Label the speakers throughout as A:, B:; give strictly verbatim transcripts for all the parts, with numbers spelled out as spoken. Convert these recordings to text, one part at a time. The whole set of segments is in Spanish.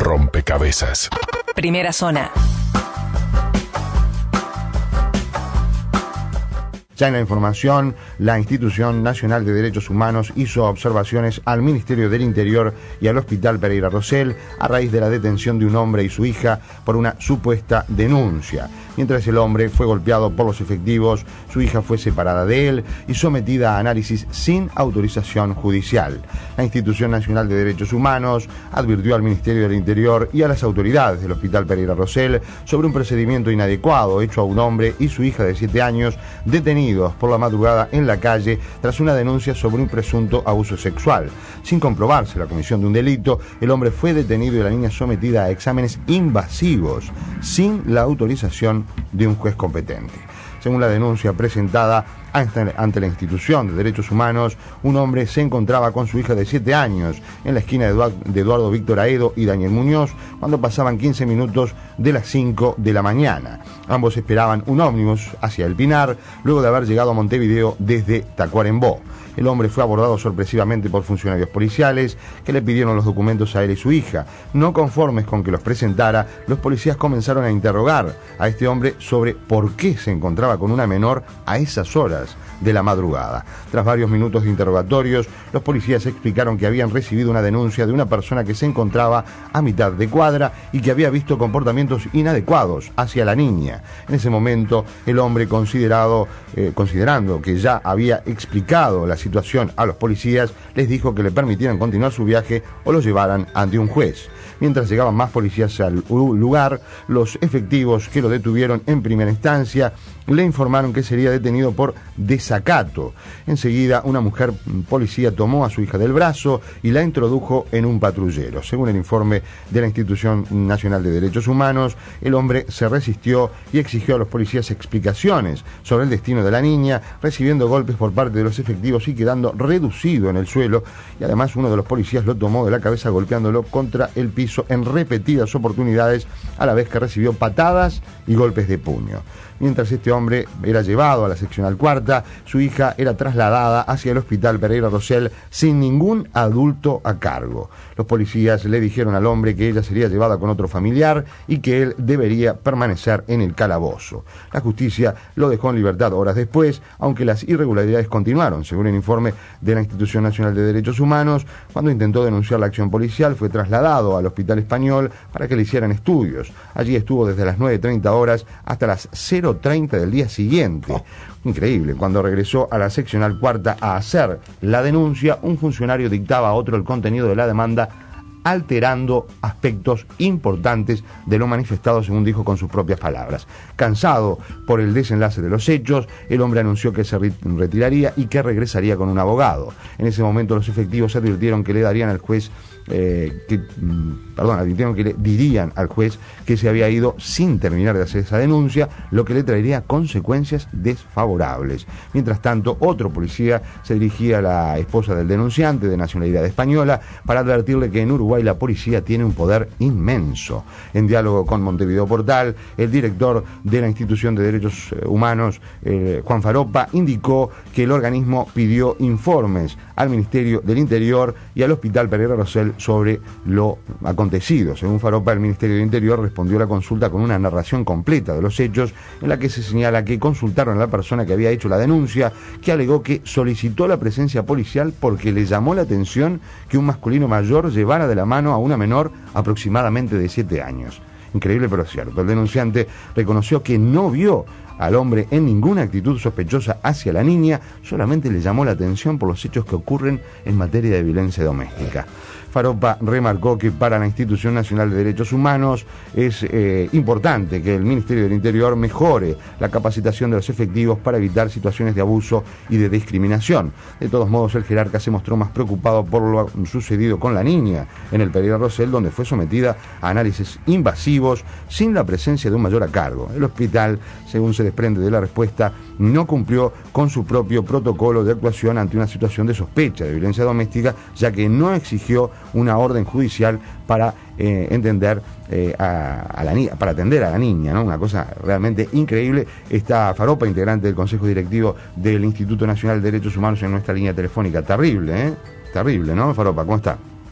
A: rompecabezas.
B: Primera zona.
C: Ya en la información, la Institución Nacional de Derechos Humanos hizo observaciones al Ministerio del Interior y al Hospital Pereira Rosell a raíz de la detención de un hombre y su hija por una supuesta denuncia. Mientras el hombre fue golpeado por los efectivos, su hija fue separada de él y sometida a análisis sin autorización judicial. La Institución Nacional de Derechos Humanos advirtió al Ministerio del Interior y a las autoridades del Hospital Pereira Rosell sobre un procedimiento inadecuado hecho a un hombre y su hija de siete años detenidos por la madrugada en la calle tras una denuncia sobre un presunto abuso sexual. Sin comprobarse la comisión de un delito, el hombre fue detenido y la niña sometida a exámenes invasivos sin la autorización de un juez competente. Según la denuncia presentada ante la Institución de Derechos Humanos, un hombre se encontraba con su hija de siete años en la esquina de Eduardo Víctor Aedo y Daniel Muñoz cuando pasaban quince minutos de las cinco de la mañana. Ambos esperaban un ómnibus hacia El Pinar, luego de haber llegado a Montevideo desde Tacuarembó. El hombre fue abordado sorpresivamente por funcionarios policiales que le pidieron los documentos a él y su hija. No conformes con que los presentara, los policías comenzaron a interrogar a este hombre sobre por qué se encontraba con una menor a esas horas de la madrugada. Tras varios minutos de interrogatorios, los policías explicaron que habían recibido una denuncia de una persona que se encontraba a mitad de cuadra y que había visto comportamientos inadecuados hacia la niña. En ese momento, el hombre, considerado, eh, considerando que ya había explicado la situación a los policías, les dijo que le permitieran continuar su viaje o lo llevaran ante un juez. Mientras llegaban más policías al lugar, los efectivos que lo detuvieron en primera instancia le informaron que sería detenido por desacato. Enseguida, una mujer policía tomó a su hija del brazo y la introdujo en un patrullero. Según el informe de la Institución Nacional de Derechos Humanos, el hombre se resistió y exigió a los policías explicaciones sobre el destino de la niña, recibiendo golpes por parte de los efectivos y quedando reducido en el suelo. Y además, uno de los policías lo tomó de la cabeza golpeándolo contra el piso en repetidas oportunidades, a la vez que recibió patadas y golpes de puño. Mientras este hombre era llevado a la seccional cuarta, su hija era trasladada hacia el Hospital Pereira Rosell sin ningún adulto a cargo. Los policías le dijeron al hombre que ella sería llevada con otro familiar y que él debería permanecer en el calabozo. La justicia lo dejó en libertad horas después, aunque las irregularidades continuaron. Según el informe de la Institución Nacional de Derechos Humanos, cuando intentó denunciar la acción policial, fue trasladado al Hospital Español para que le hicieran estudios. Allí estuvo desde las nueve treinta horas hasta las cero treinta del día siguiente. Increíble. Cuando regresó a la seccional cuarta a hacer la denuncia, un funcionario dictaba a otro el contenido de la demanda, alterando aspectos importantes de lo manifestado, según dijo con sus propias palabras. Cansado por el desenlace de los hechos, el hombre anunció que se retiraría y que regresaría con un abogado. En ese momento, los efectivos advirtieron que le darían al juez Eh, que, perdón, advirtieron que le dirían al juez que se había ido sin terminar de hacer esa denuncia, lo que le traería consecuencias desfavorables. Mientras tanto, otro policía se dirigía a la esposa del denunciante, de nacionalidad española, para advertirle que en Uruguay la policía tiene un poder inmenso. En diálogo con Montevideo Portal, el director de la Institución de Derechos Humanos, eh, Juan Faropa, indicó que el organismo pidió informes al Ministerio del Interior y al Hospital Pereira Rosell sobre lo acontecido. Según Faropa, el Ministerio del Interior respondió a la consulta con una narración completa de los hechos, en la que se señala que consultaron a la persona que había hecho la denuncia, que alegó que solicitó la presencia policial porque le llamó la atención que un masculino mayor llevara de la mano a una menor aproximadamente de siete años. Increíble pero cierto. El denunciante reconoció que no vio al hombre en ninguna actitud sospechosa hacia la niña, solamente le llamó la atención por los hechos que ocurren en materia de violencia doméstica. Faropa remarcó que para la Institución Nacional de Derechos Humanos es eh, importante que el Ministerio del Interior mejore la capacitación de los efectivos para evitar situaciones de abuso y de discriminación. De todos modos, el jerarca se mostró más preocupado por lo sucedido con la niña en el Pereira Rosell, donde fue sometida a análisis invasivos sin la presencia de un mayor a cargo. El hospital, según se desprende de la respuesta, no cumplió con su propio protocolo de actuación ante una situación de sospecha de violencia doméstica, ya que no exigió una orden judicial para eh, entender eh, a, a la niña, para atender a la niña, ¿no? Una cosa realmente increíble. Está Faropa, integrante del Consejo Directivo del Instituto Nacional de Derechos Humanos, en nuestra línea telefónica. Terrible, ¿eh? Terrible, ¿no, Faropa? ¿Cómo está?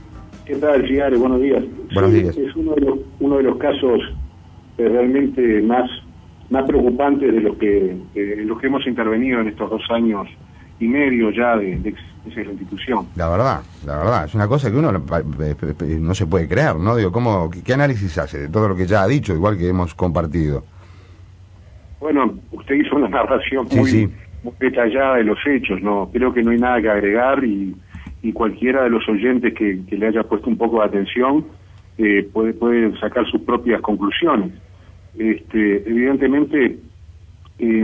A: ¿Qué tal, Ciare? Buenos días.
C: Buenos
A: sí,
C: días.
A: Es uno de los, uno de los casos eh, realmente más, más preocupantes de los que eh, los que hemos intervenido en estos dos años y medio ya de, de existencia de la institución.
C: La verdad, la verdad, es una cosa que uno no se puede creer, ¿no? Digo, ¿cómo, qué, qué análisis hace de todo lo que ya ha dicho, igual que hemos compartido?
A: Bueno, usted hizo una narración
C: Sí,
A: muy,
C: sí.
A: muy detallada de los hechos, ¿no? Creo que no hay nada que agregar y, y cualquiera de los oyentes que, que le haya puesto un poco de atención eh, puede, puede sacar sus propias conclusiones. Este, evidentemente, eh,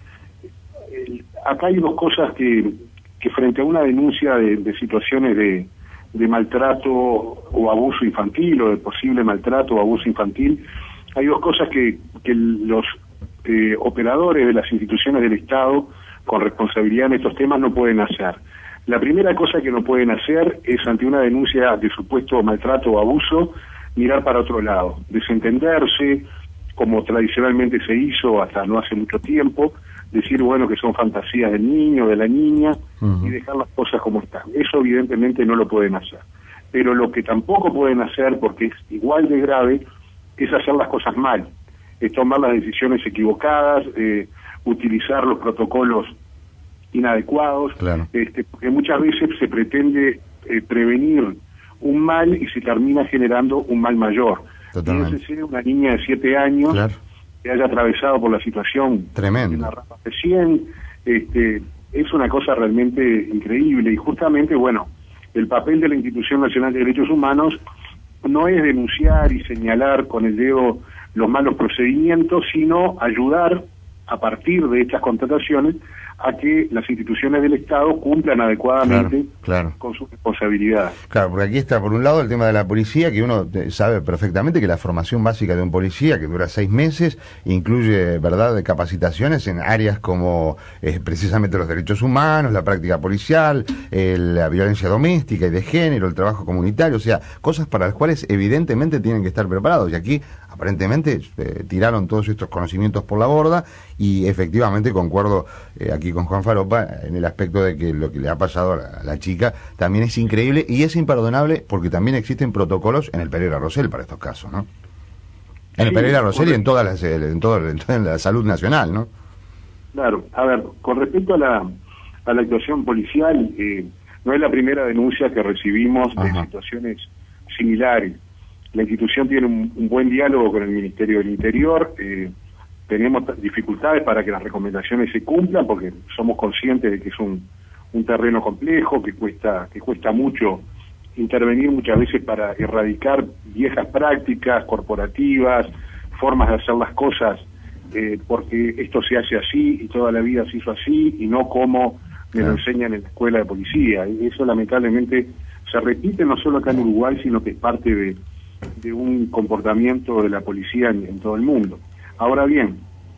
A: el, acá hay dos cosas que, que frente a una denuncia de, de situaciones de, de maltrato o abuso infantil o de posible maltrato o abuso infantil, hay dos cosas que, que los eh, operadores de las instituciones del Estado con responsabilidad en estos temas no pueden hacer. La primera cosa que no pueden hacer es, ante una denuncia de supuesto maltrato o abuso, mirar para otro lado, desentenderse, como tradicionalmente se hizo hasta no hace mucho tiempo, decir, bueno, que son fantasías del niño, de la niña, uh-huh. y dejar las cosas como están. Eso evidentemente no lo pueden hacer. Pero lo que tampoco pueden hacer, porque es igual de grave, es hacer las cosas mal, es tomar las decisiones equivocadas, eh, utilizar los protocolos inadecuados,
C: claro.
A: este, porque muchas veces se pretende eh, prevenir un mal y se termina generando un mal mayor.
C: Totalmente.
A: Fíjense, una niña de siete años, claro, que haya atravesado por la situación
C: tremendo,
A: de la rama de cien, este, es una cosa realmente increíble, y justamente, bueno, el papel de la Institución Nacional de Derechos Humanos no es denunciar y señalar con el dedo los malos procedimientos, sino ayudar a partir de estas constataciones a que las instituciones del Estado cumplan adecuadamente
C: claro, claro.
A: con sus responsabilidades.
C: Claro, porque aquí está por un lado el tema de la policía, que uno sabe perfectamente que la formación básica de un policía, que dura seis meses, incluye, verdad, de capacitaciones en áreas como eh, precisamente los derechos humanos, la práctica policial, eh, la violencia doméstica y de género, el trabajo comunitario, o sea, cosas para las cuales evidentemente tienen que estar preparados, y aquí aparentemente eh, tiraron todos estos conocimientos por la borda, y efectivamente concuerdo eh, aquí con Juan Faropa en el aspecto de que lo que le ha pasado a la, a la chica también es increíble y es imperdonable, porque también existen protocolos en el Pereira Rosell para estos casos, ¿no? En el
A: sí,
C: Pereira Rosell y en todas las, en todo, en toda la salud nacional, ¿no?
A: Claro, a ver, con respecto a la, a la actuación policial, eh, no es la primera denuncia que recibimos de Ajá. situaciones similares. La institución tiene un, un buen diálogo con el Ministerio del Interior, eh, tenemos dificultades para que las recomendaciones se cumplan, porque somos conscientes de que es un, un terreno complejo, que cuesta, que cuesta mucho intervenir muchas veces para erradicar viejas prácticas corporativas, formas de hacer las cosas, eh, porque esto se hace así y toda la vida se hizo así, y no como me lo enseñan en la escuela de policía. Y eso lamentablemente se repite no solo acá en Uruguay, sino que es parte de de un comportamiento de la policía en, en todo el mundo. Ahora bien,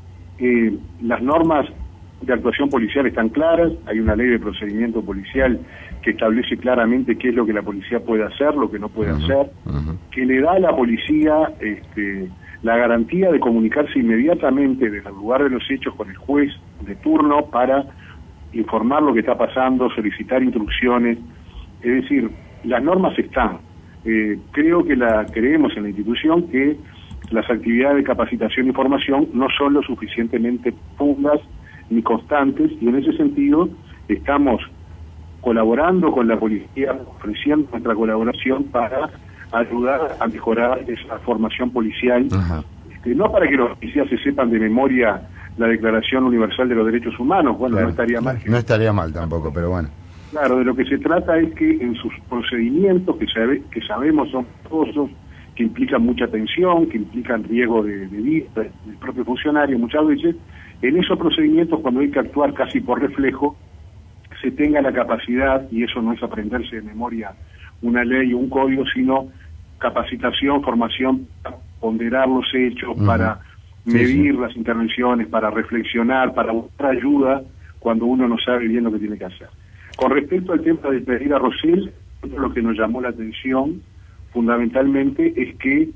A: eh, las normas de actuación policial están claras, hay una ley de procedimiento policial que establece claramente qué es lo que la policía puede hacer, lo que no puede uh-huh, hacer, uh-huh. que le da a la policía este, la garantía de comunicarse inmediatamente desde el lugar de los hechos con el juez de turno para informar lo que está pasando, solicitar instrucciones, es decir, las normas están. Eh, creo que la creemos en la institución que las actividades de capacitación y formación no son lo suficientemente fundas ni constantes, y en ese sentido estamos colaborando con la policía, ofreciendo nuestra colaboración para ayudar a mejorar esa formación policial, este, no para que los policías se sepan de memoria la Declaración Universal de los Derechos Humanos, bueno, claro, no estaría mal.
C: No estaría mal tampoco, pero bueno.
A: Claro, de lo que se trata es que en sus procedimientos, que, sabe, que sabemos son costosos, que implican mucha tensión, que implican riesgo de, de vida del propio funcionario muchas veces, en esos procedimientos, cuando hay que actuar casi por reflejo, se tenga la capacidad, y eso no es aprenderse de memoria una ley o un código, sino capacitación, formación, para ponderar los hechos, uh-huh. para medir sí, sí. las intervenciones, para reflexionar, para buscar ayuda cuando uno no sabe bien lo que tiene que hacer. Con respecto al tema de Pereira Rosell, lo que nos llamó la atención fundamentalmente es que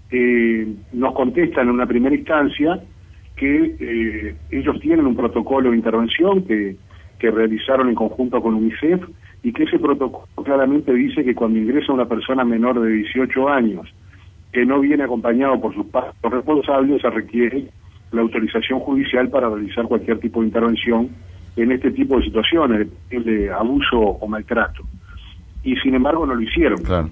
A: eh, nos contestan en una primera instancia que eh, ellos tienen un protocolo de intervención que, que realizaron en conjunto con UNICEF y que ese protocolo claramente dice que cuando ingresa una persona menor de dieciocho años, que no viene acompañado por sus padres responsables, se requiere la autorización judicial para realizar cualquier tipo de intervención en este tipo de situaciones, de abuso o maltrato. Y sin embargo no lo hicieron.
C: Claro.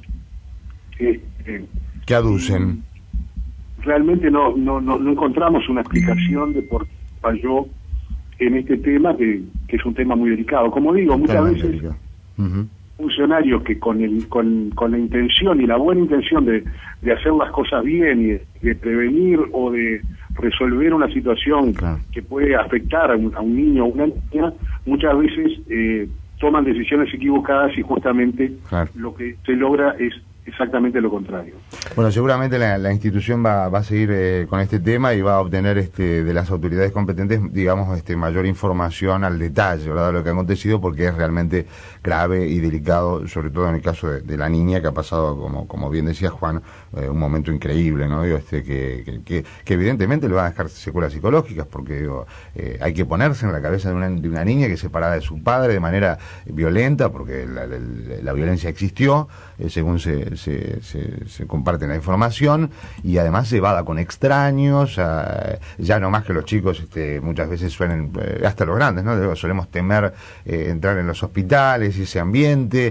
A: Eh, eh,
C: ¿Qué aducen?
A: Realmente no, no, no, no encontramos una explicación de por qué falló en este tema, que, que es un tema muy delicado. Como digo, muchas veces uh-huh. funcionarios que con, el, con, con la intención y la buena intención de, de hacer las cosas bien y de, de prevenir o de resolver una situación claro. que puede afectar a un, a un niño o una niña, muchas veces eh, toman decisiones equivocadas y justamente claro. lo que se logra es exactamente lo contrario.
C: Bueno, seguramente la, la institución va, va a seguir eh, con este tema y va a obtener este, de las autoridades competentes, digamos, este, mayor información al detalle, ¿verdad?, de lo que ha acontecido, porque es realmente grave y delicado, sobre todo en el caso de, de la niña, que ha pasado, como, como bien decía Juan, eh, un momento increíble, ¿no? Digo, este, que, que, que, que evidentemente le va a dejar secuelas psicológicas, porque digo, eh, hay que ponerse en la cabeza de una, de una niña que es separada de su padre de manera violenta, porque la, la, la violencia existió, eh, según se Se, se, se comparte la información, y además llevada con extraños, ya, ya no más que los chicos este, muchas veces suelen, eh, hasta los grandes, ¿no? Solemos temer eh, entrar en los hospitales y ese ambiente,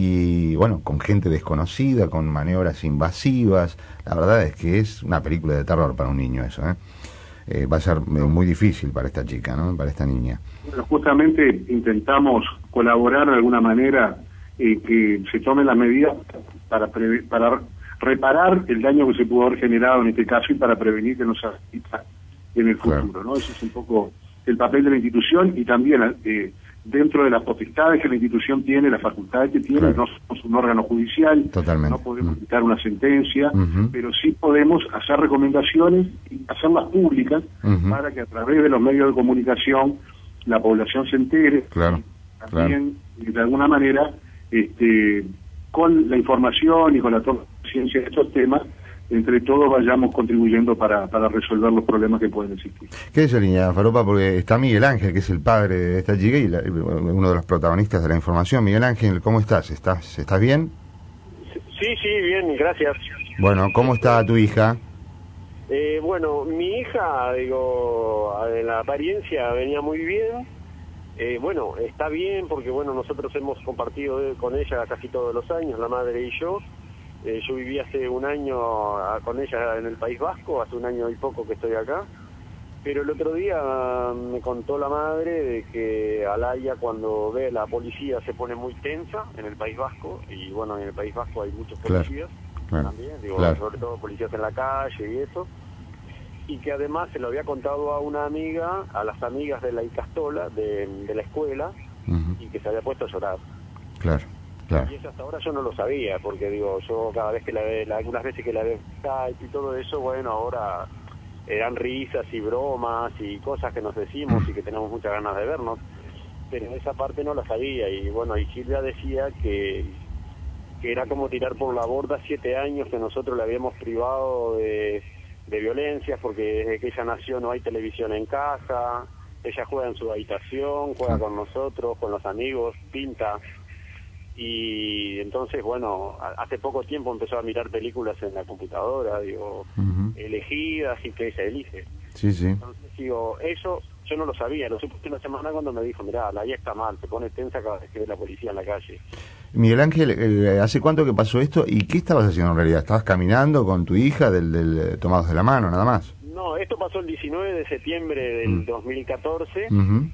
C: y bueno, con gente desconocida, con maniobras invasivas. La verdad es que es una película de terror para un niño eso, ¿eh? Eh, va a ser eh, muy difícil para esta chica, ¿no?, para esta niña.
A: Bueno, justamente intentamos colaborar de alguna manera, eh, que se tomen las medidas para pre para reparar el daño que se pudo haber generado en este caso y para prevenir que no se repita en el futuro, claro. ¿no? Eso es un poco el papel de la institución, y también eh, dentro de las potestades que la institución tiene, las facultades que tiene, claro. no somos un órgano judicial,
C: Totalmente.
A: no podemos dictar una sentencia,
C: uh-huh.
A: pero sí podemos hacer recomendaciones y hacerlas públicas uh-huh. para que a través de los medios de comunicación la población se entere,
C: claro.
A: también
C: claro.
A: de alguna manera este con la información y con la toma de conciencia de estos temas, entre todos vayamos contribuyendo para, para resolver los problemas que pueden existir.
C: ¿Qué es, niña Falopa? Porque está Miguel Ángel, que es el padre de esta chica y la, uno de los protagonistas de la información. Miguel Ángel, ¿cómo estás? ¿Estás, estás bien?
B: Sí, sí, bien, gracias.
C: Bueno, ¿cómo está tu hija?
B: Eh, bueno, mi hija, digo, en la apariencia venía muy bien. Eh, bueno, está bien porque, bueno, nosotros hemos compartido con ella casi todos los años, la madre y yo. Eh, yo viví hace un año con ella en el País Vasco, hace un año y poco que estoy acá. Pero el otro día me contó la madre de que Alaya, cuando ve a la policía, se pone muy tensa en el País Vasco. Y bueno, en el País Vasco hay muchos policías, claro, claro, también, digo, claro. sobre todo policías en la calle y eso. Y que además se lo había contado a una amiga, a las amigas de la Icastola, de, de la escuela, uh-huh. y que se había puesto a llorar.
C: Claro, claro.
B: Y eso hasta ahora yo no lo sabía, porque digo, yo cada vez que la ve, algunas veces que la veo Skype y todo eso, bueno, ahora eran risas y bromas y cosas que nos decimos y que tenemos muchas ganas de vernos, pero esa parte no la sabía. Y bueno, y Silvia decía que, que era como tirar por la borda siete años que nosotros le habíamos privado de... de violencias, porque desde que ella nació no hay televisión en casa, ella juega en su habitación, juega con nosotros, con los amigos, pinta, y entonces, bueno, hace poco tiempo empezó a mirar películas en la computadora, digo, uh-huh. elegidas y que ella elige.
C: Sí, sí.
B: Entonces, digo, eso yo no lo sabía, lo supe una semana cuando me dijo, mirá, la I A está mal, se pone tensa cada vez que ve la policía en la calle.
C: Miguel Ángel, eh, ¿hace cuánto que pasó esto y qué estabas haciendo en realidad? ¿Estabas caminando con tu hija del, del tomados de la mano, nada más?
B: No, esto pasó el diecinueve de septiembre del mm. dos mil catorce, uh-huh.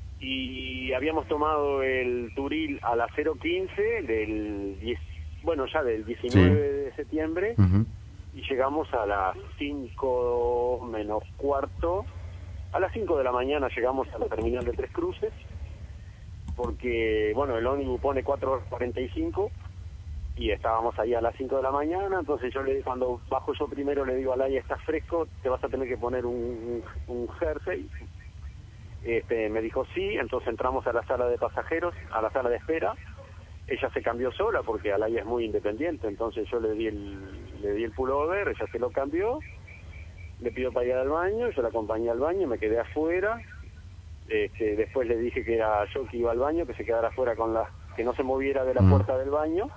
B: y habíamos tomado el Turil a las cero quince del diez, bueno, ya del diecinueve sí. de septiembre, uh-huh. y llegamos a las cinco menos cuarto, a las cinco de la mañana llegamos a la terminal de Tres Cruces, porque, bueno, el ómnibus pone cuatro horas cuarenta y cinco, y estábamos ahí a las cinco de la mañana. Entonces yo le cuando bajo yo primero le digo a Alaya, estás fresco, te vas a tener que poner un, un jersey. Este, me dijo sí, entonces entramos a la sala de pasajeros, a la sala de espera. Ella se cambió sola porque Alaya es muy independiente, entonces yo le di el, le di el pullover, ella se lo cambió, le pidió para ir al baño, yo la acompañé al baño, me quedé afuera. Este, después le dije que era yo que iba al baño, que se quedara afuera con la que no se moviera de la mm. puerta del baño,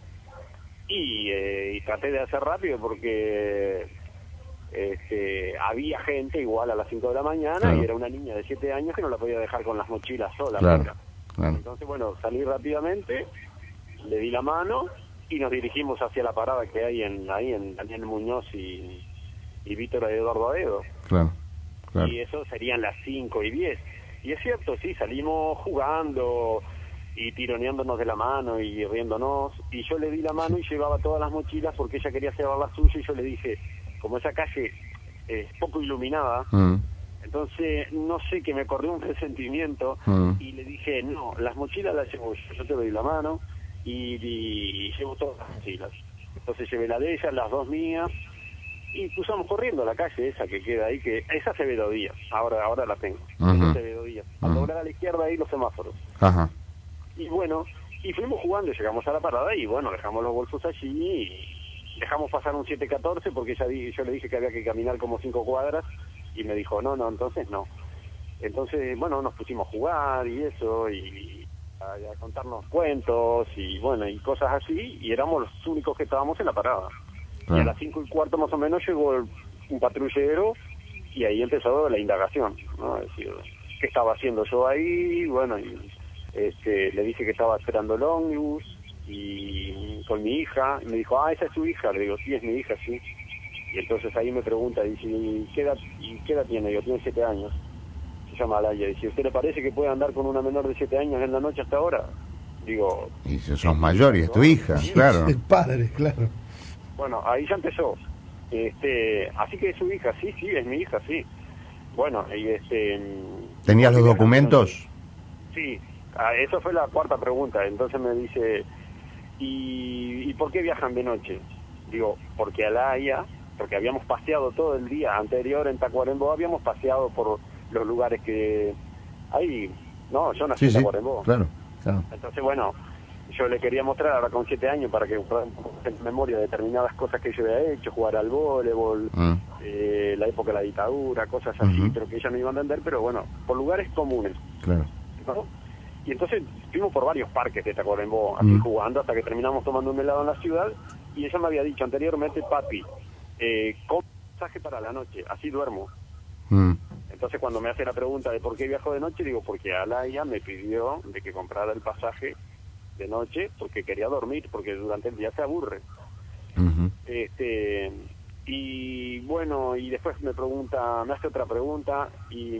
B: y, eh, y traté de hacer rápido porque este, había gente igual a las cinco de la mañana, claro. y era una niña de siete años que no la podía dejar con las mochilas sola.
C: Claro, claro.
B: Entonces, bueno, salí rápidamente, le di la mano y nos dirigimos hacia la parada que hay en ahí en Daniel Muñoz y, y Víctor Eduardo Aedo.
C: Claro, claro.
B: Y eso serían las cinco y diez. Y es cierto, sí, salimos jugando y tironeándonos de la mano y riéndonos, y yo le di la mano y llevaba todas las mochilas porque ella quería llevar la suya, y yo le dije, como esa calle es poco iluminada, mm. entonces no sé, que me corrió un resentimiento, mm. y le dije, no, las mochilas las llevo yo, yo te doy la mano y, y, y llevo todas las mochilas. Entonces llevé la de ella, las dos mías, y cruzamos corriendo a la calle esa que queda ahí, que esa se ve dos días, ahora ahora la tengo, uh-huh. esa se ve dos días, al doblar uh-huh. a la izquierda ahí los semáforos.
C: Ajá.
B: Y bueno, y fuimos jugando, llegamos a la parada y bueno, dejamos los bolsos allí y dejamos pasar un siete catorce porque ella di, yo le dije que había que caminar como cinco cuadras y me dijo, no, no, entonces no. Entonces, bueno, nos pusimos a jugar y eso, y a, a contarnos cuentos y bueno, y cosas así, y éramos los únicos que estábamos en la parada. Ah. Y a las cinco y cuarto más o menos llegó el, un patrullero y ahí empezó la indagación, ¿no? Es decir, ¿qué estaba haciendo yo ahí? Bueno, y Este, le dije que estaba esperando el ómnibus y con mi hija, y me dijo, ah, esa es su hija. Le digo, sí, es mi hija, sí. Y entonces ahí me pregunta, dice, ¿y qué edad, y qué edad tiene? Yo, tiene siete años. Se llama Alaya. Dice, ¿usted le parece que puede andar con una menor de siete años en la noche hasta ahora? Digo...
C: Y si sos mayor y es tu hija, sí, claro.
D: El padre, claro.
B: Bueno, ahí ya empezó. Este, así que es su hija, sí, sí, es mi hija, sí. Bueno, y este...
C: ¿Tenías los documentos?
B: Sí. Ah, esa fue la cuarta pregunta. Entonces me dice, ¿y, ¿y por qué viajan de noche? Digo, porque a La Haya, porque habíamos paseado todo el día anterior en Tacuarembó, habíamos paseado por los lugares que hay, no, yo nací
C: sí,
B: en Tacuarembó.
C: Sí, claro, claro.
B: Entonces, bueno, yo le quería mostrar ahora con siete años para que puedan en memoria determinadas cosas que yo había hecho, jugar al voleibol, mm. eh, la época de la dictadura, cosas así, uh-huh. pero que ella no iba a entender, pero bueno, por lugares comunes.
C: Claro.
B: ¿No? Y entonces fuimos por varios parques de Tacuarembó, así mm. jugando, hasta que terminamos tomando un helado en la ciudad, y ella me había dicho anteriormente, papi, eh, compra un pasaje para la noche, así duermo. Mm. Entonces cuando me hace la pregunta de por qué viajo de noche, digo, porque Alaya me pidió de que comprara el pasaje de noche, porque quería dormir, porque durante el día se aburre. Uh-huh. Este... Y bueno, y después me pregunta, me hace otra pregunta, y...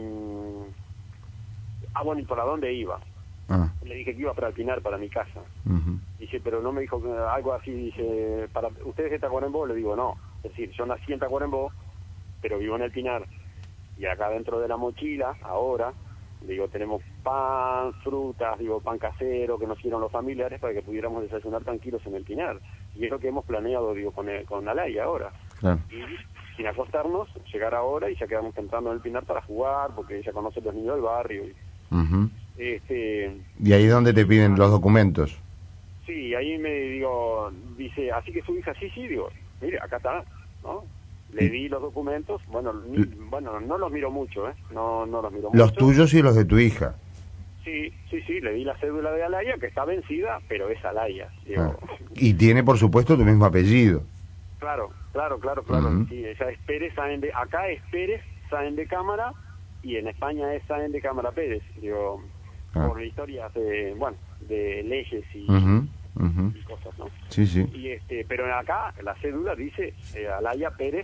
B: Ah, bueno, ¿y para dónde iba? Ah. Le dije que iba para el Pinar, para mi casa. Uh-huh. Dice, pero no me dijo que, algo así, dice, para ¿ustedes de Tacuarembó? Le digo, no. Es decir, yo nací en Tacuarembó, pero vivo en el Pinar. Y acá dentro de la mochila, ahora, digo, tenemos pan, frutas, digo, pan casero que nos dieron los familiares para que pudiéramos desayunar tranquilos en el Pinar. Y es lo que hemos planeado, digo, con, el, con Alaya ahora. Claro. Y sin acostarnos, llegar ahora y ya quedamos entrando en el Pinar para jugar, porque ella conoce a los niños del barrio. Y, uh-huh. Este,
C: ¿Y ahí dónde te piden los documentos?
B: Sí, ahí me digo, dice, así que su hija, sí, sí, digo, mire, acá está, ¿no? Le di los documentos, bueno, ni, bueno, no los miro mucho, ¿eh? No, no los miro mucho.
C: Los tuyos y los de tu hija.
B: Sí, sí, sí, le di la cédula de Alaya, que está vencida, pero es Alaya, digo.
C: Ah. Y tiene, por supuesto, tu mismo apellido.
B: Claro, claro, claro, claro, uh-huh. Sí, ella es Pérez Sáenz de, acá es Pérez Sáenz de Cámara, y en España es Sáenz de Cámara Pérez, digo... Ah. Por historias de, bueno, de leyes y, uh-huh, uh-huh. y cosas, ¿no?
C: Sí, sí.
B: Y este, pero acá la cédula dice eh, Alaya Pérez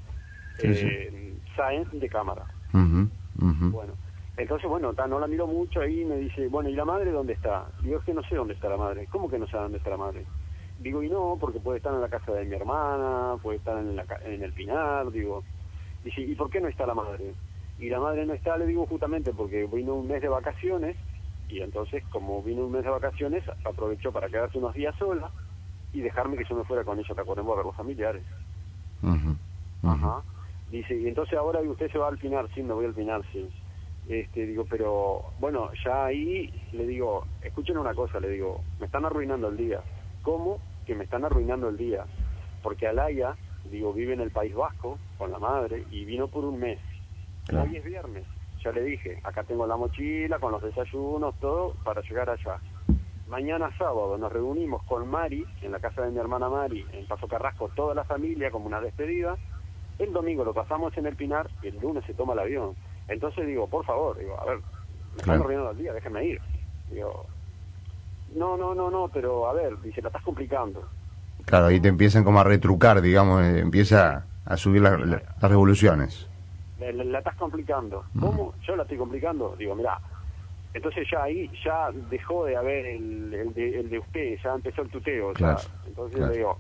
C: sí,
B: eh,
C: sí.
B: Sáenz de Cámara.
C: Uh-huh, uh-huh.
B: Bueno, entonces, bueno, ta, no la miro mucho ahí, me dice, bueno, ¿y la madre dónde está? Digo, es que no sé dónde está la madre. ¿Cómo que no sé dónde está la madre? Digo, y no, porque puede estar en la casa de mi hermana, puede estar en, la, en el Pinar, digo. Dice, ¿y por qué no está la madre? Y la madre no está, le digo, justamente porque vino un mes de vacaciones. Y entonces, como vino un mes de vacaciones, aprovechó para quedarse unos días sola y dejarme que yo me fuera con ella a Tacuarembó a ver los familiares.
C: Uh-huh. Uh-huh.
B: Ajá. Dice, y entonces ahora usted se va al Pinar, sí, me voy al Pinar, sí. Este, digo, pero, bueno, ya ahí le digo, escuchen una cosa, le digo, me están arruinando el día. ¿Cómo que me están arruinando el día? Porque Alaya, digo, vive en el País Vasco con la madre y vino por un mes. Claro. Hoy es viernes. Ya le dije, acá tengo la mochila con los desayunos, todo, para llegar allá. mañana sábado nos reunimos con Mari, en la casa de mi hermana Mari, en Paso Carrasco, toda la familia, como una despedida. El domingo lo pasamos en el Pinar y el lunes se toma el avión. Entonces digo, por favor, digo, a ver, me están corriendo al día, déjenme ir. Digo, no, no, no, no, pero a ver, dice, la estás complicando.
C: Claro, ahí te empiezan como a retrucar, digamos, eh, empieza a subir la, la, las revoluciones.
B: La, la, la estás complicando. ¿Cómo? Mm. Yo la estoy complicando. Digo, mirá, entonces ya ahí ya dejó de haber el, el, de, el de usted, ya empezó el tuteo.
C: Claro,
B: ya. Entonces
C: claro.
B: le digo,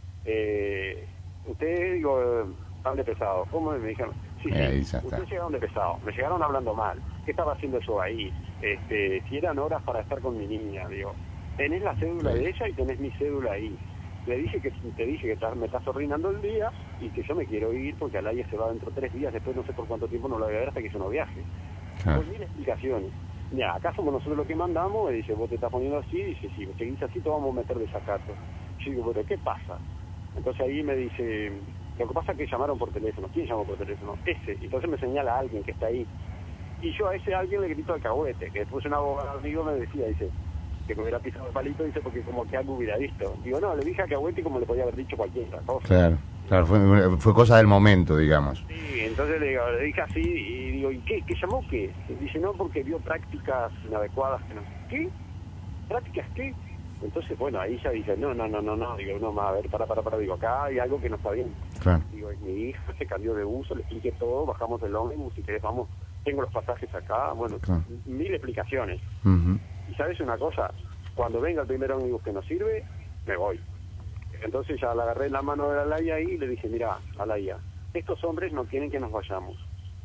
B: eh, usted, digo, tan de pesado. ¿Cómo me dijeron? Sí,
C: eh,
B: sí, usted llegaron de pesado. Me llegaron hablando mal. ¿Qué estaba haciendo yo ahí? Este, si eran horas para estar con mi niña, digo, tenés la cédula sí. de ella y tenés mi cédula ahí. Le dije que te dije que estás, me estás arruinando el día y que yo me quiero ir porque Alaya se va dentro de tres días, después no sé por cuánto tiempo no la voy a ver hasta que yo no viaje. Claro. Con mil explicaciones. Ya, acá somos nosotros los que mandamos, y dice, vos te estás poniendo así, dice, si seguís así te vamos a meter desacato. Yo digo, pero ¿qué pasa? Entonces ahí me dice, lo que pasa es que llamaron por teléfono. ¿Quién llamó por teléfono? Ese. Entonces me señala a alguien que está ahí. Y yo a ese alguien le grito alcahuete, que después un abogado amigo me decía, dice, que me hubiera pisado el palito, dice, porque como que algo hubiera visto. Digo, no, le dije a alcahuete como le podía haber dicho cualquier otra cosa.
C: Claro, claro, fue, fue cosa del momento, digamos.
B: Sí, entonces le, digo, le dije así, y digo, ¿y qué? ¿Qué llamó qué? Y dice, no, porque vio prácticas inadecuadas. Que no. ¿Qué? ¿Prácticas qué? Entonces, bueno, ahí ya dice, no, no, no, no, no, digo, no, a ver, para, para, para, digo, acá hay algo que no está bien.
C: Claro.
B: Digo, es mi hija, se cambió de uso, le expliqué todo, bajamos del ómnibus, si querés, vamos, tengo los pasajes acá, bueno, claro. mil explicaciones. Uh-huh. Y ¿sabes una cosa? Cuando venga el primer ómnibus que nos sirve, me voy. Entonces ya le agarré la mano de Alaya ahí y le dije, mira, Alaya, estos hombres no quieren que nos vayamos.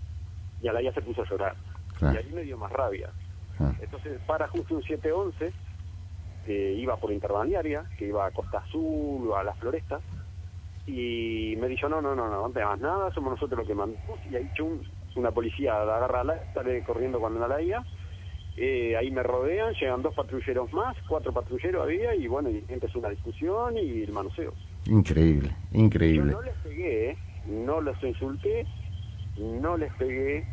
B: Y Alaya se puso a llorar. Claro. Y ahí me dio más rabia. Claro. Entonces para justo un siete once, que iba por Interbalnearia, que iba a Costa Azul o a las Florestas, y me dijo, no, no, no, no, no te hagas nada, somos nosotros los que mandamos. Y ahí chum, una policía la agarra a Alaya, sale corriendo con Alaya. Eh, ahí me rodean, llegan dos patrulleros más, cuatro patrulleros había, y bueno, y empezó una discusión y el manoseo.
C: Increíble, increíble.
B: Yo no les pegué, ¿eh? No los insulté, no les pegué,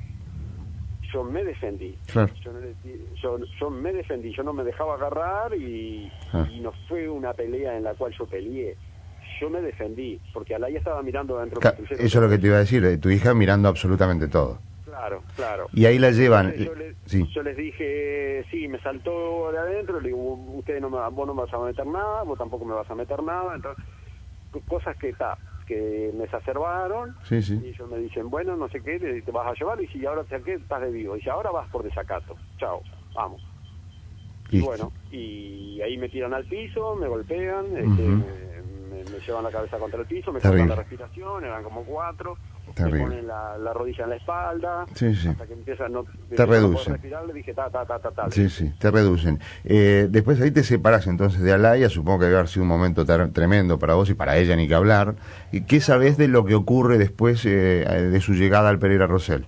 B: yo me defendí.
C: Claro.
B: Yo, no les, yo, yo me defendí, yo no me dejaba agarrar y, ah. y no fue una pelea en la cual yo peleé. Yo me defendí, porque Alaya estaba mirando adentro del patrullero.
C: Eso es lo que te iba a decir, eh, tu hija mirando absolutamente todo.
B: Claro, claro.
C: Y ahí la llevan.
B: Entonces, yo, les,
C: sí.
B: yo les dije, sí, me saltó de adentro, le digo, ustedes no me, vos no me vas a meter nada, vos tampoco me vas a meter nada, entonces, cosas que está, que me exacerbaron,
C: sí, sí.
B: y ellos me dicen, bueno, no sé qué, te vas a llevar, y si ahora te qué, estás de vivo, y si ahora vas por desacato, chao, vamos. Y bueno, y ahí me tiran al piso, me golpean, uh-huh. este, me, me, me llevan la cabeza contra el piso, me cortan la respiración, eran como cuatro.
C: Terrible.
B: Me ponen la, la rodilla en la espalda,
C: sí, sí.
B: hasta que empiezan no,
C: te reducen.
B: No respirar, le dije ta, ta, ta, ta, ta.
C: Sí, sí, te reducen. Eh, después ahí te separas entonces de Alaya, supongo que debe haber sido un momento ter- tremendo para vos y para ella ni que hablar. ¿Qué sabés de lo que ocurre después eh, de su llegada al Pereira Rosell?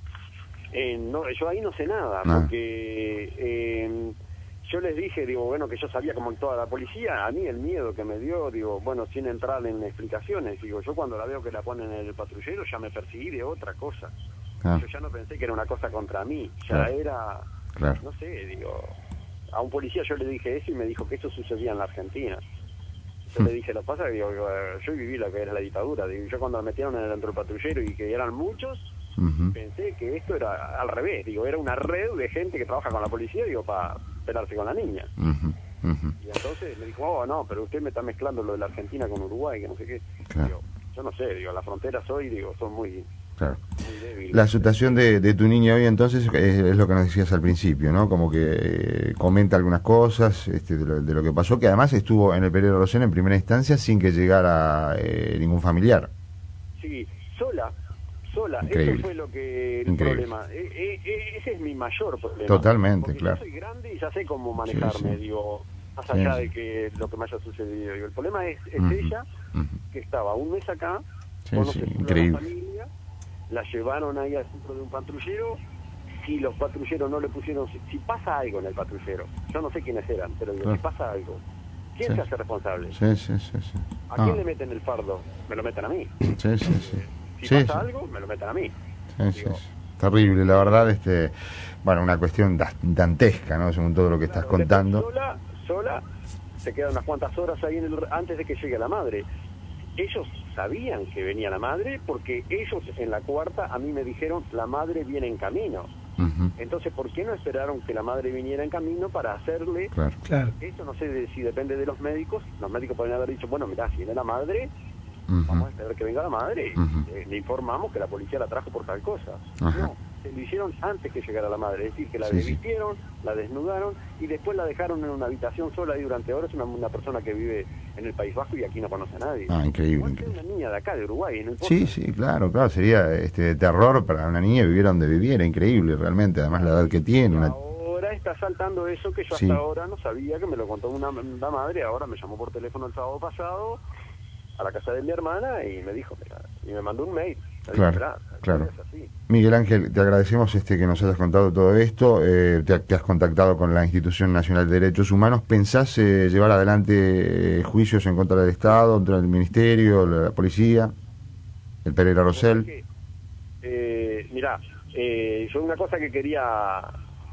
B: Eh, no, yo ahí no sé nada,
C: ah.
B: porque eh, yo les dije, digo, bueno, que yo sabía como toda la policía, a mí el miedo que me dio, digo, bueno, sin entrar en explicaciones, digo, yo cuando la veo que la ponen en el patrullero ya me perseguí de otra cosa. Ah. Yo ya no pensé que era una cosa contra mí, ya claro. era, claro. no sé, digo, a un policía yo le dije eso y me dijo que eso sucedía en la Argentina. Yo hmm. le dije, lo pasa que digo, yo viví lo que era la dictadura, digo, yo cuando me metieron dentro del patrullero y que eran muchos, uh-huh. pensé que esto era al revés, digo, era una red de gente que trabaja con la policía, digo, para pelarse con la niña. Uh-huh. Uh-huh. Y entonces me dijo, oh, no, pero usted me está mezclando lo de la Argentina con Uruguay, que no sé qué. Claro. Digo, yo no sé, digo, las fronteras hoy, digo, son muy,
C: claro.
B: muy débiles.
C: La situación de, de tu niña hoy entonces es, es lo que nos decías al principio, ¿no? Como que eh, comenta algunas cosas este, de, lo, de lo que pasó, que además estuvo en el Pereira Rosell en primera instancia sin que llegara eh, ningún familiar.
B: Sí, sola. sola,
C: increíble.
B: Eso fue lo que el
C: increíble.
B: problema, e, e, ese es mi mayor problema.
C: Totalmente,
B: porque
C: claro.
B: Yo soy grande y ya sé cómo manejarme, sí, sí. digo, más allá sí, sí. de que lo que me haya sucedido. Digo, el problema es, es uh-huh. ella, uh-huh. que estaba un mes acá,
C: sí,
B: conoce
C: sí,
B: a
C: increíble.
B: la familia, la llevaron ahí al centro de un patrullero, y los patrulleros no le pusieron, si, si pasa algo en el patrullero, yo no sé quiénes eran, pero digo, claro. si pasa algo, ¿quién sí. se hace responsable?
C: Sí, sí, sí, sí.
B: ¿A quién ah. le meten el fardo? Me lo meten a mí.
C: Sí, sí, sí.
B: Si
C: sí,
B: pasa
C: sí.
B: algo, me lo meten a mí.
C: Sí, sí, sí. Terrible, la verdad, este, bueno, una cuestión dantesca, ¿no? Según todo lo que
B: claro,
C: estás contando.
B: Sola, sola, se queda unas cuantas horas ahí en el, antes de que llegue la madre. Ellos sabían que venía la madre porque ellos en la cuarta a mí me dijeron, la madre viene en camino. Uh-huh. Entonces, ¿por qué no esperaron que la madre viniera en camino para hacerle? Claro, claro. Eso no sé de, si depende de los médicos. Los médicos podrían haber dicho, bueno, mirá, si viene la madre, uh-huh. vamos a esperar que venga la madre. Uh-huh. eh, le informamos que la policía la trajo por tal cosa. Uh-huh. No, se lo hicieron antes que llegara la madre. Es decir, que la sí, desvistieron, sí. la desnudaron y después la dejaron en una habitación sola ahí durante horas. Una, una persona que vive en el País Vasco y aquí no conoce a nadie.
C: Ah, increíble.
B: increíble. Una niña de acá, de Uruguay, no importa.
C: Sí, sí, claro, claro. Sería este terror para una niña vivir donde viviera. Increíble, realmente. Además, la edad que tiene. Una...
B: Ahora está saltando eso que yo sí. hasta ahora no sabía, que me lo contó una, una madre. Ahora me llamó por teléfono el sábado pasado a la casa de mi hermana y me dijo, mira, y me mandó un mail.
C: Claro,
B: Mirá,
C: claro. Miguel Ángel, te agradecemos este que nos hayas contado todo esto. Eh, te, te has contactado con la Institución Nacional de Derechos Humanos. ¿Pensás eh, llevar adelante eh, juicios en contra del Estado, contra el Ministerio, la, la Policía, el Pereira Rosell?
B: Eh, mirá, eh, yo una cosa que quería a,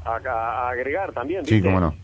B: a agregar también,
C: ¿viste? Sí, cómo no.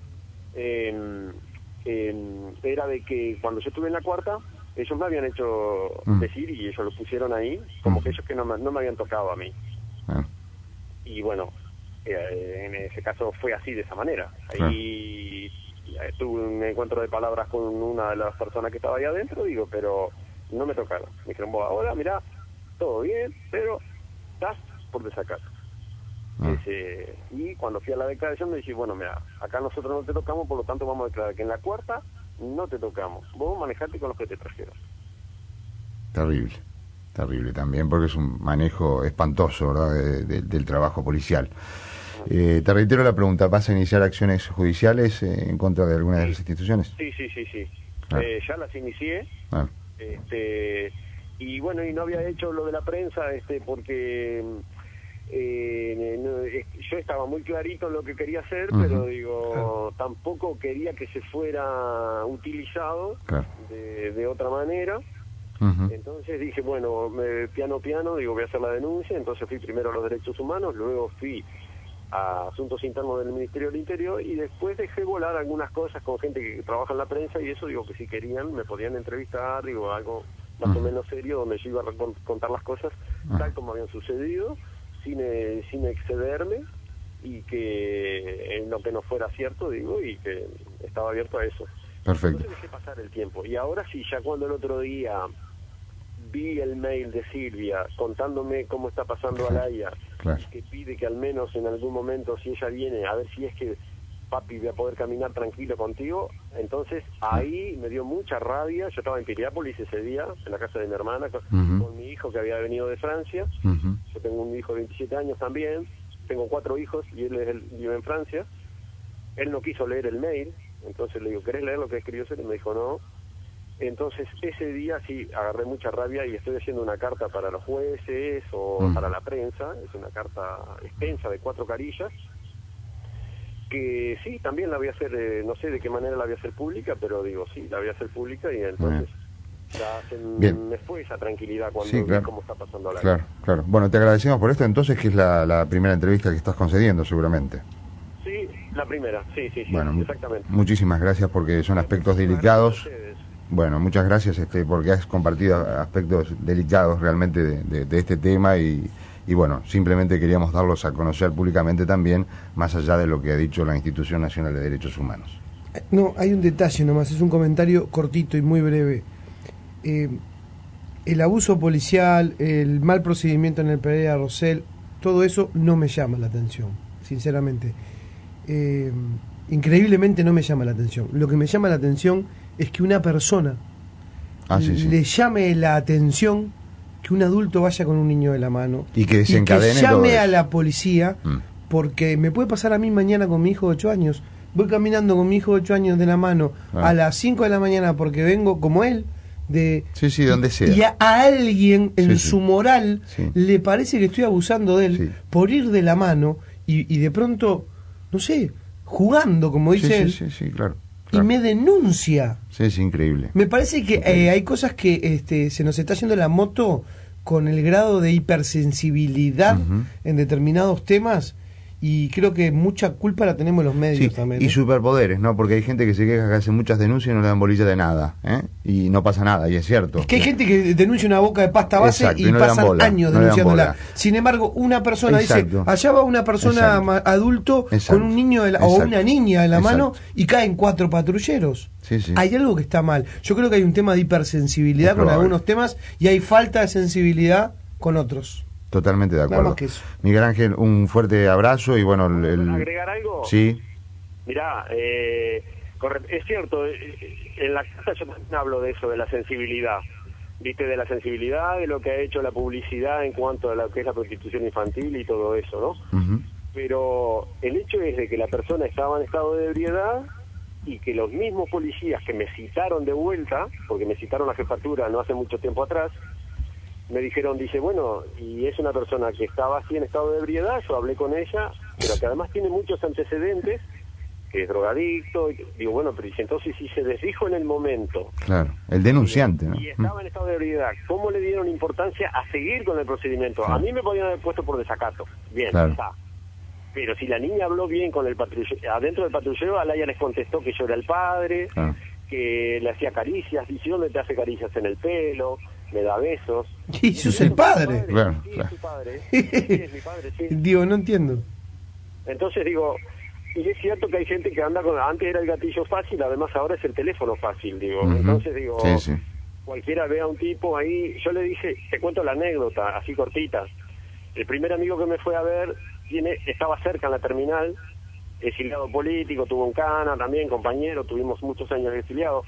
B: Eh, eh, era de que cuando yo estuve en la cuarta, ellos me habían hecho mm. decir, y ellos lo pusieron ahí, como mm. que ellos que no me, no me habían tocado a mí. Ah. Y bueno, eh, en ese caso fue así, de esa manera. Ahí ah. tuve un encuentro de palabras con una de las personas que estaba ahí adentro, digo, pero no me tocaron. Me dijeron, vos ahora, mirá, todo bien, pero estás por desacato. Ah. Ese, y cuando fui a la declaración me dije, bueno, mira, acá nosotros no te tocamos, por lo tanto vamos a declarar que en la cuarta no te tocamos, vos manejate con los que te trajeron.
C: Terrible, terrible también, porque es un manejo espantoso, ¿verdad?, de, de, del trabajo policial. Eh, te reitero la pregunta, ¿vas a iniciar acciones judiciales eh, en contra de alguna sí. de las instituciones?
B: Sí, sí, sí, sí. Ah. Eh, ya las inicié. Ah. Este, y bueno, y no había hecho lo de la prensa, este, porque... Eh, no, eh, yo estaba muy clarito en lo que quería hacer, uh-huh. pero digo, claro. tampoco quería que se fuera utilizado claro. de, de otra manera. Uh-huh. Entonces dije, bueno, me, piano piano, digo, voy a hacer la denuncia. Entonces fui primero a los derechos humanos, luego fui a asuntos internos del Ministerio del Interior y después dejé volar algunas cosas con gente que trabaja en la prensa y eso, digo, que si querían me podían entrevistar, digo, algo más uh-huh. o menos serio donde yo iba a contar las cosas uh-huh. tal como habían sucedido, sin, sin excederme, y que en lo que no fuera cierto, digo, y que estaba abierto a eso.
C: Perfecto.
B: Entonces dejé pasar el tiempo. Y ahora sí, ya cuando el otro día vi el mail de Silvia contándome cómo está pasando claro, a Laia, claro. que pide que al menos en algún momento, si ella viene, a ver si es que papi voy a poder caminar tranquilo contigo, entonces ahí me dio mucha rabia. Yo estaba en Piriápolis ese día, en la casa de mi hermana, con, uh-huh. con mi hijo que había venido de Francia. Uh-huh. Yo tengo un hijo de veintisiete años también, tengo cuatro hijos y él, él vive en Francia. Él no quiso leer el mail, entonces le digo, ¿querés leer lo que escribió él? Y me dijo, no. Entonces ese día sí agarré mucha rabia y estoy haciendo una carta para los jueces o uh-huh. para la prensa. Es una carta extensa de cuatro carillas, que sí, también la voy a hacer, eh, no sé de qué manera la voy a hacer pública, pero digo, sí, la voy a hacer pública y entonces ya se, me fue esa tranquilidad cuando
C: sí, claro.
B: vi cómo está pasando la
C: Claro, vida. Claro. Bueno, te agradecemos por esto, entonces, que es la, la primera entrevista que estás concediendo, seguramente.
B: Sí, la primera, sí, sí, sí,
C: bueno,
B: exactamente.
C: Muchísimas gracias, porque son aspectos delicados. Bueno, muchas gracias, este, porque has compartido aspectos delicados realmente de, de, de este tema y... Y bueno, simplemente queríamos darlos a conocer públicamente también, más allá de lo que ha dicho la Institución Nacional de Derechos Humanos.
D: No, hay un detalle nomás, es un comentario cortito y muy breve. Eh, el abuso policial, el mal procedimiento en el Pereira Rosell, todo eso no me llama la atención, sinceramente. Eh, increíblemente no me llama la atención. Lo que me llama la atención es que una persona ah, sí, sí. le llame la atención que un adulto vaya con un niño de la mano
C: y que desencadene, y
D: que llame a la policía, mm. porque me puede pasar a mí mañana con mi hijo de ocho años. Voy caminando con mi hijo de ocho años de la mano ah. a las cinco de la mañana porque vengo como él de
C: sí, sí, donde sea.
D: Y a, a alguien en
C: sí,
D: su
C: sí.
D: moral
C: sí.
D: le parece que estoy abusando de él
C: sí.
D: por ir de la mano y, y de pronto, no sé, jugando, como dice
C: sí,
D: él.
C: Sí, sí, sí, claro. Claro.
D: Y me denuncia.
C: Sí, es increíble.
D: Me parece que eh, hay cosas que este, se nos está yendo la moto con el grado de hipersensibilidad uh-huh. en determinados temas, y creo que mucha culpa la tenemos los medios
C: sí,
D: también.
C: Y
D: ¿eh?
C: superpoderes, ¿no? Porque hay gente que se queja que hace muchas denuncias y no le dan bolilla de nada, ¿eh? Y no pasa nada, y es cierto.
D: Es que hay gente que denuncia una boca de pasta base. Exacto, y, y no pasan bola, años
C: no
D: denunciándola. Sin embargo, una persona Exacto. dice, allá va una persona Exacto. adulto Exacto. con un niño de la, o una niña en la Exacto. mano y caen cuatro patrulleros.
C: Sí, sí.
D: Hay algo que está mal. Yo creo que hay un tema de hipersensibilidad con algunos temas y hay falta de sensibilidad con otros.
C: Totalmente de acuerdo. Miguel Ángel, un fuerte abrazo y bueno... El, el...
B: ¿Agregar algo?
C: Sí.
B: Mirá, eh, es cierto, en la carta yo también hablo de eso, de la sensibilidad. Viste, de la sensibilidad, de lo que ha hecho la publicidad en cuanto a lo que es la prostitución infantil y todo eso, ¿no? Uh-huh. Pero el hecho es de que la persona estaba en estado de ebriedad y que los mismos policías que me citaron de vuelta, porque me citaron a jefatura no hace mucho tiempo atrás, me dijeron, dice, bueno, y es una persona que estaba así en estado de ebriedad, yo hablé con ella, pero que además tiene muchos antecedentes, que es drogadicto, y digo, bueno, pero dice, entonces si se desdijo en el momento.
C: Claro, el denunciante,
B: y,
C: ¿no?
B: Y estaba en estado de ebriedad, ¿cómo le dieron importancia a seguir con el procedimiento? Claro. A mí me podían haber puesto por desacato, bien, claro. Está. Pero si la niña habló bien con el patrullero, adentro del patrullero, Alaya les contestó que yo era el padre, claro. que le hacía caricias, dice, ¿dónde te hace caricias? En el pelo, me da besos.
D: Y eso es el padre.
B: padre.
C: Claro,
B: sí,
C: claro.
B: es su padre. Sí, es mi padre, sí.
D: Digo, no entiendo.
B: Entonces digo, y es cierto que hay gente que anda con, antes era el gatillo fácil, además ahora es el teléfono fácil, digo. Uh-huh. Entonces digo,
C: sí, sí.
B: cualquiera ve a un tipo ahí, yo le dije, te cuento la anécdota, así cortita. El primer amigo que me fue a ver tiene, estaba cerca en la terminal, exiliado político, tuvo un cana también, compañero, tuvimos muchos años exiliados,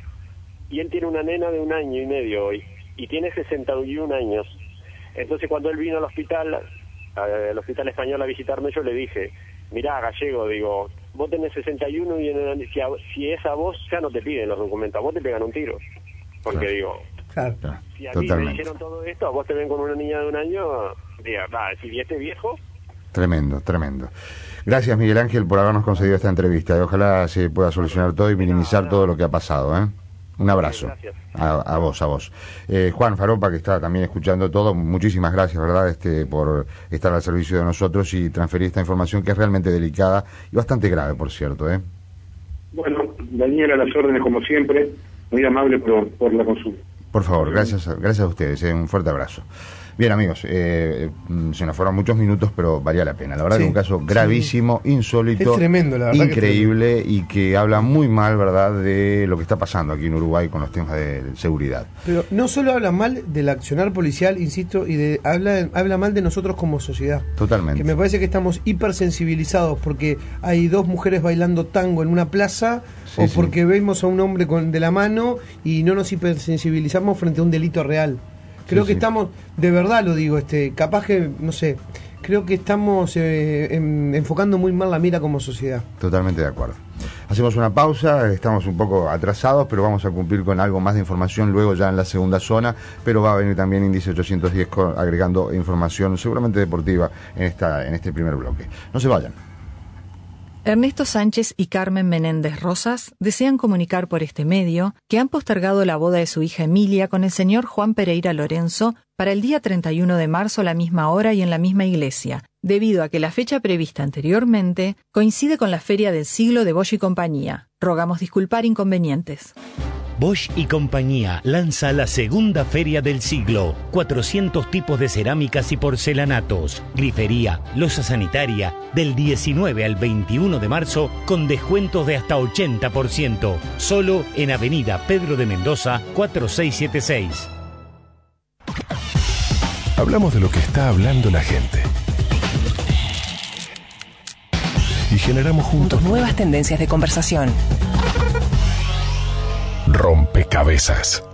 B: y él tiene una nena de un año y medio hoy, y tiene sesenta y un años. Entonces cuando él vino al hospital, al hospital español a visitarme, yo le dije, mirá, Gallego, digo, vos tenés sesenta y uno y en el, si, a, si es a vos ya no te piden los documentos, a vos te pegan un tiro. Porque claro. digo,
D: claro.
B: si a mí me dijeron todo esto, a vos te ven con una niña de un año, diga, va, si este viejo...
C: Tremendo, tremendo. Gracias, Miguel Ángel, por habernos concedido esta entrevista. Y ojalá se pueda solucionar todo y minimizar todo lo que ha pasado, ¿eh? Un abrazo. A, a vos, a vos. Eh, Juan Faropa, que está también escuchando todo, muchísimas gracias, ¿verdad?, este, por estar al servicio de nosotros y transferir esta información que es realmente delicada y bastante grave, por cierto, ¿eh?
A: Bueno, Daniel, a las órdenes como siempre, muy amable por, por la consulta.
C: Por favor, gracias, gracias a ustedes, ¿eh? Un fuerte abrazo. Bien, amigos, eh, se nos fueron muchos minutos, pero valía la pena. La verdad sí, que un caso gravísimo, sí. insólito,
D: es tremendo, la verdad,
C: increíble que y que habla muy mal, ¿verdad?, de lo que está pasando aquí en Uruguay con los temas de seguridad.
D: Pero no solo habla mal del accionar policial, insisto, y de habla, habla mal de nosotros como sociedad.
C: Totalmente.
D: Que me parece que estamos hipersensibilizados porque hay dos mujeres bailando tango en una plaza, sí, o porque sí. vemos a un hombre con de la mano y no nos hipersensibilizamos frente a un delito real. Creo sí, que sí. estamos, de verdad lo digo, este, capaz que, no sé, creo que estamos eh, en, enfocando muy mal la mira como sociedad.
C: Totalmente de acuerdo. Hacemos una pausa, estamos un poco atrasados, pero vamos a cumplir con algo más de información luego ya en la segunda zona, pero va a venir también Índice ochocientos diez con, agregando información seguramente deportiva en, esta, en este primer bloque. No se vayan.
E: Ernesto Sánchez y Carmen Menéndez Rosas desean comunicar por este medio que han postergado la boda de su hija Emilia con el señor Juan Pereira Lorenzo para el día treinta y uno de marzo a la misma hora y en la misma iglesia, debido a que la fecha prevista anteriormente coincide con la Feria del Siglo de Bosch y Compañía. Rogamos disculpar inconvenientes.
F: Bosch y Compañía lanza la segunda Feria del Siglo. cuatrocientos tipos de cerámicas y porcelanatos, grifería, loza sanitaria, del diecinueve al veintiuno de marzo con descuentos de hasta ochenta por ciento. Solo en Avenida Pedro de Mendoza cuatro seis siete seis.
G: Hablamos de lo que está hablando la gente. Y generamos juntos
H: nuevas tendencias de conversación.
G: Rompecabezas.